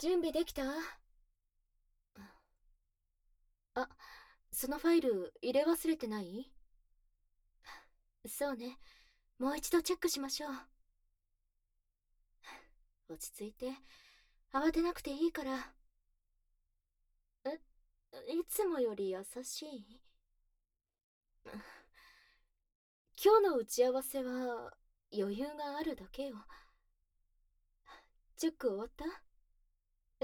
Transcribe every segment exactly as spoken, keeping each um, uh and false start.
準備できた？あ、そのファイル入れ忘れてない？そうね。もう一度チェックしましょう。落ち着いて。慌てなくていいから。え、いつもより優しい？今日の打ち合わせは余裕があるだけよ。チェック終わった？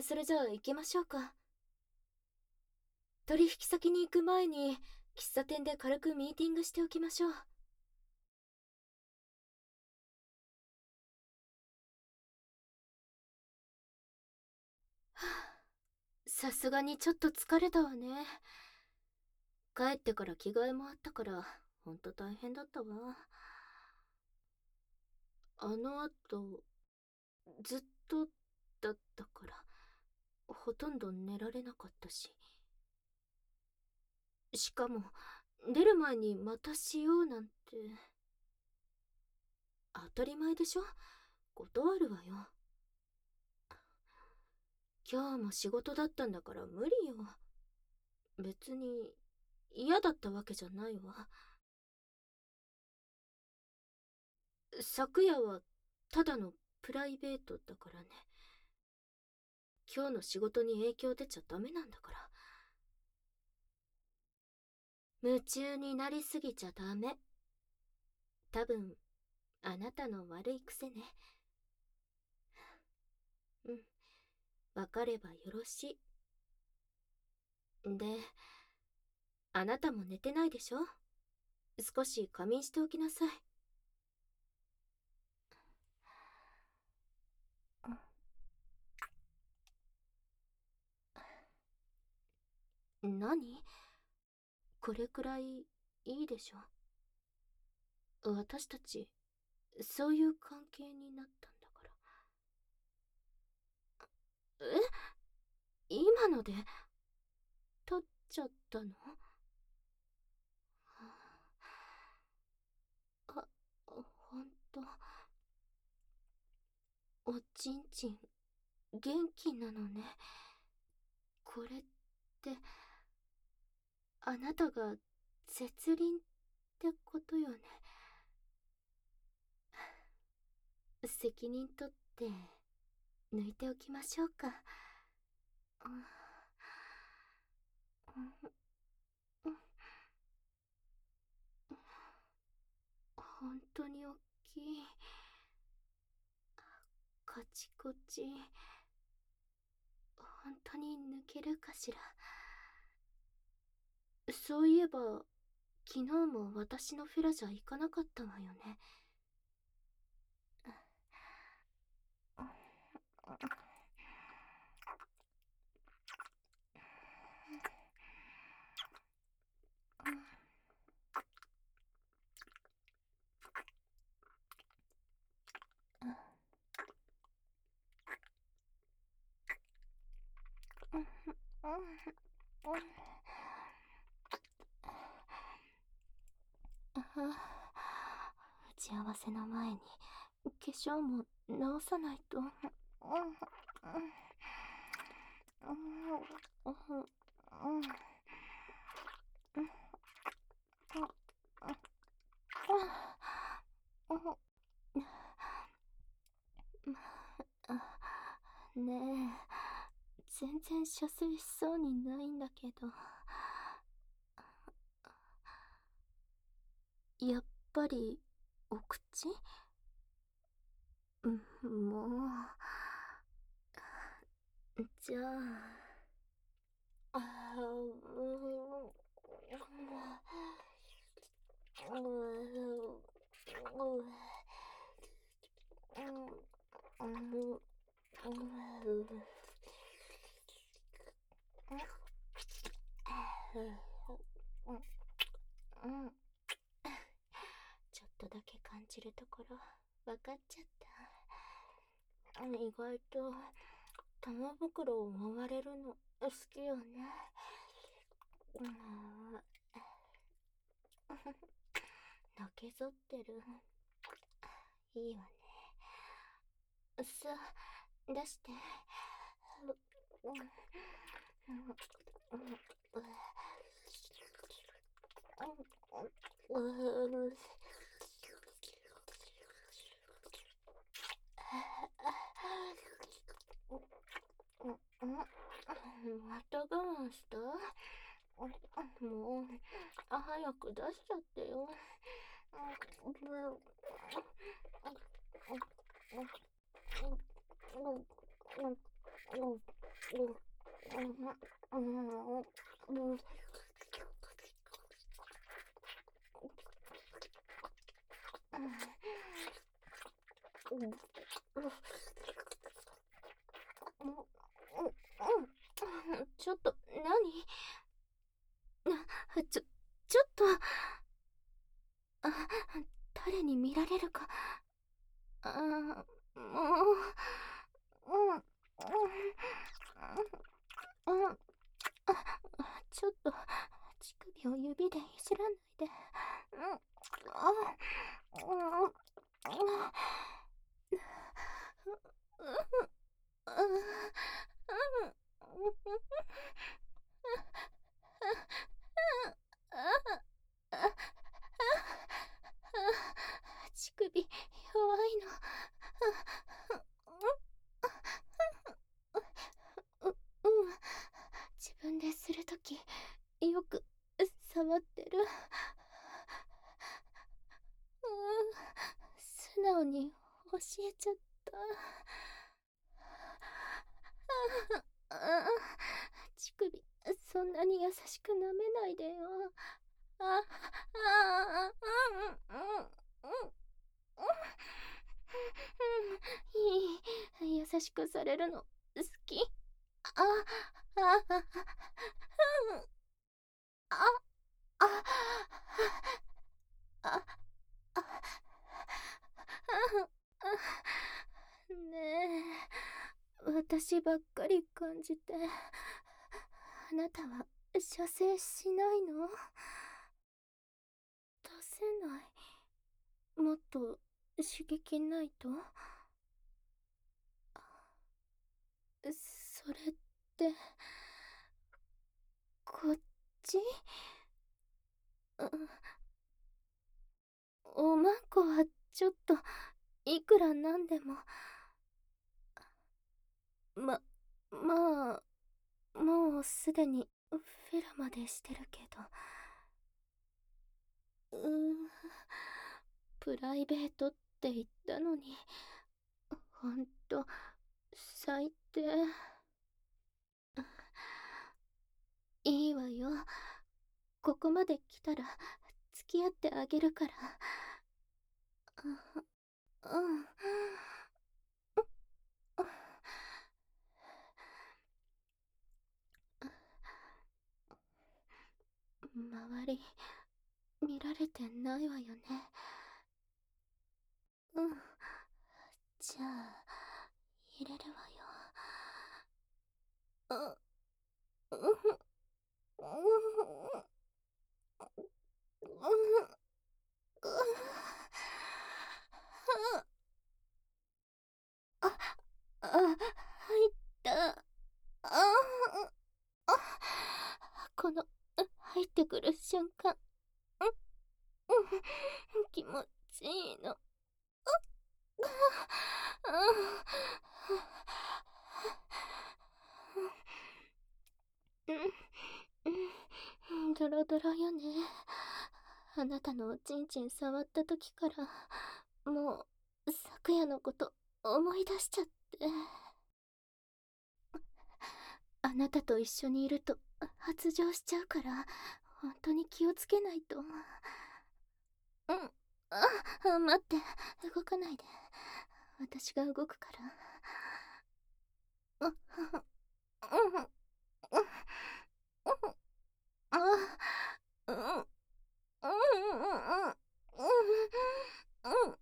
それじゃあ行きましょうか。取引先に行く前に喫茶店で軽くミーティングしておきましょう。さすがにちょっと疲れたわね。帰ってから着替えもあったからほんと大変だったわ。あの後ずっとだったからほとんど寝られなかったし、しかも出る前にまたしようなんて。当たり前でしょ。断るわよ。今日も仕事だったんだから無理よ。別に嫌だったわけじゃないわ。昨夜はただのプライベートだからね。今日の仕事に影響出ちゃダメなんだから。夢中になりすぎちゃダメ。多分あなたの悪い癖ね。うん、わかればよろしい。で、あなたも寝てないでしょ？少し仮眠しておきなさい。何？これくらいいいでしょ？私たちそういう関係になったんだから。え？今ので取っちゃったの？あ、ほんと。おちんちん元気なのね。これってあなたが絶倫ってことよね。責任取って抜いておきましょうか。本当に大きい。カチコチ。本当に抜けるかしら。そういえば昨日も私のフェラじゃ行かなかったわよね。打ち合わせの前に化粧も直さないと。ねえ、全然射精しそうにないんだけど。やっぱりお口？もう。じゃあ、あうちょっとだけ感じるところ分かっちゃった。意外と玉袋を回れるの好きよね。のけぞってる。いいわね。さあ出して。 また我慢した？もう、早く出しちゃってよ。ちょっと、何？な、ちょ、ちょっと、あ、誰に見られるか。あ、もう、うん、うん、うん、ちょっと、乳首を指でいじらないで。うん、あ、うん、うん、乳首弱いの。う、うん。自分でするときよく触ってる。うん、素直に教えちゃった。ああ、乳首そんなに優しく舐めないでよ。あ、ああ、うん、うん、うん、うん、うん、いい、優しくされるの好き。あ、あ、あ、うん、あ、あ、あ、あ、ねえ、私ばっかり感じて、あなたは射精しないの？出せない？もっと刺激ないと？それって、こっち？うん、おまんこはちょっと、いくらなんでも。ま、まあ、もうすでにフェラまでしてるけど。うーん、プライベートって言ったのに、ほんと、最低。いいわよ。ここまで来たら、付き合ってあげるから。うん。周り、見られてないわよね。うん。じゃあ、入れるわよ。あ、うん、うん、うん、あ、あ、入った。あ、あ、この、入ってくる瞬間、うん、うん、気持ちいいの。うん、ドロドロよね。あなたのおちんちん触った時から、もう、昨夜のこと思い出しちゃって。あなたと一緒にいると発情しちゃうから、本当に気をつけないと。うん。あ、待って、動かないで。私が動くから。うん、うん、うん、あ、うん、うん、うん、うん、うん。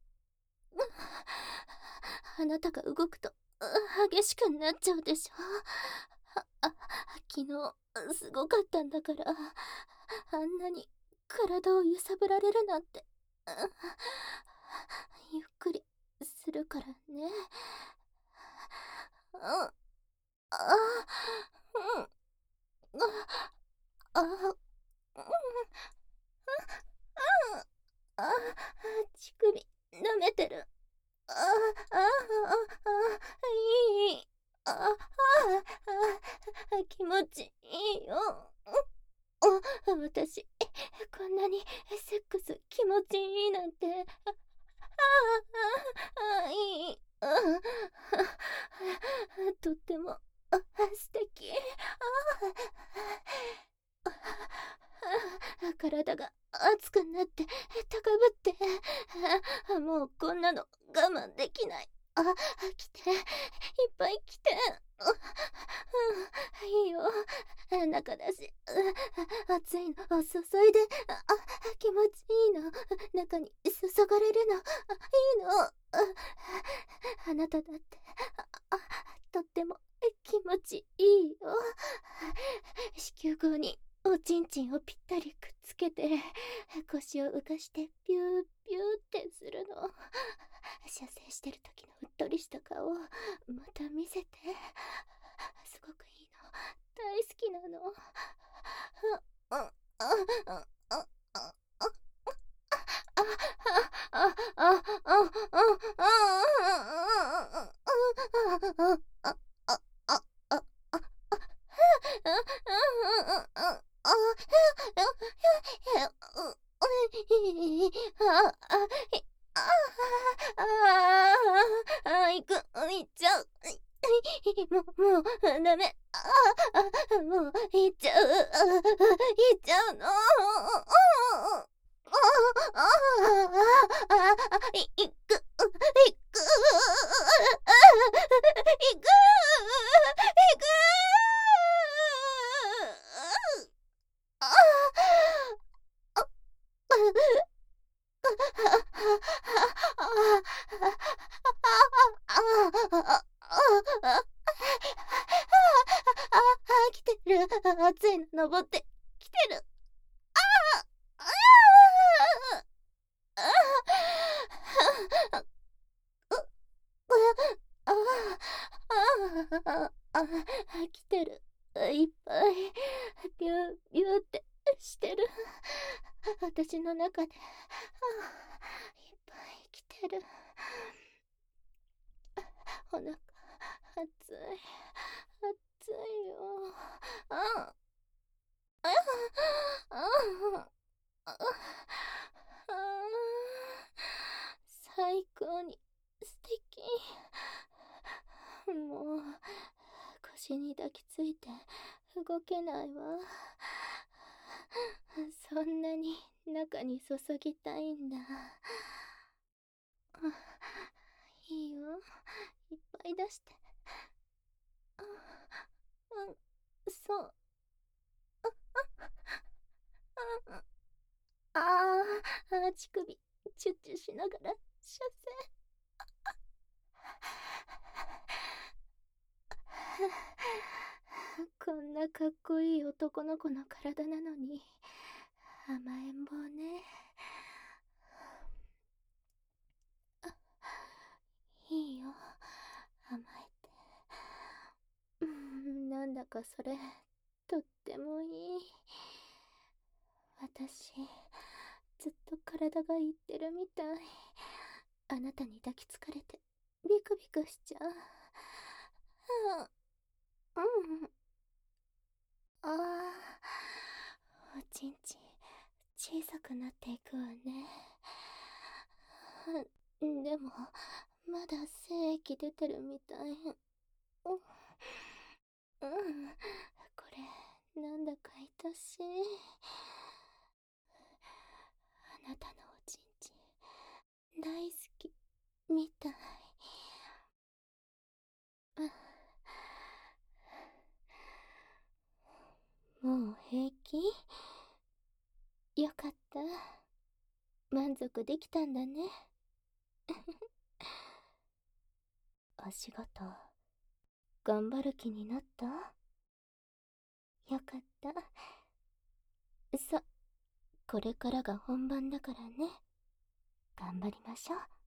あなたが動くと激しくなっちゃうでしょ。あ、昨日すごかったんだから、あんなに体を揺さぶられるなんて。ゆっくりするからね。あ、あ、 てる。ああ、ああ、ああ、いい。ああ、ああ、気持ちいいよ。あ、私、こんなにセックス気持ちいいなんて。ああ、ああ、いい。ああ、とっても、あ、素敵。ああ、体が熱くなって高ぶって、あ、もうこんなの我慢できない。あ、来て、いっぱい来て。あ、うん、いいよ。中だし、あ、熱いのを注いで、あ、あ、気持ちいいの。中に注がれるの。あ、いいの。あ、あなただって、あ、あ、とっても気持ちいいよ。子宮口におちんちんをぴったりくっつけて、腰を浮かしてピューピューってするの。射精してる時のうっとりした顔をまた見せて。すごくいいの。大好きなの。あ、あ、あ、あ、あ、あ、あ、あ、あ、行く、行っちゃう。もう、もう、ダメ。ああ、もう、行っちゃう。行っちゃうの。ああ、ああ、い、いく、いく、いく、いく。ああ、来てる。暑いの登ってきてる。来てる。いっぱいビュービューってしてる。私の中でいっぱい来てる。お腹熱い熱いよ。ああああ最高に素敵。もう腰に抱きついて動けないわ。そんなに中に注ぎたいんだ。いいよ、いっぱい出して。うん、そう。ああ、乳首チュッチュしながら射精。こんなかっこいい男の子の体なのに甘えん坊ね。いいよ、甘えて。うん、なんだかそれとってもいい。私ずっと体が言ってるみたい。あなたに抱きつかれてビクビクしちゃう。うん、うん。ああ、おちんちん小さくなっていくわね。でもまだ精液出てるみたい。うん、うん、これなんだか愛しい。あなたのおちんちん大好きみたい。もう平気？よかった。満足できたんだね。お仕事頑張る気になった？よかった。さ、これからが本番だからね。頑張りましょう。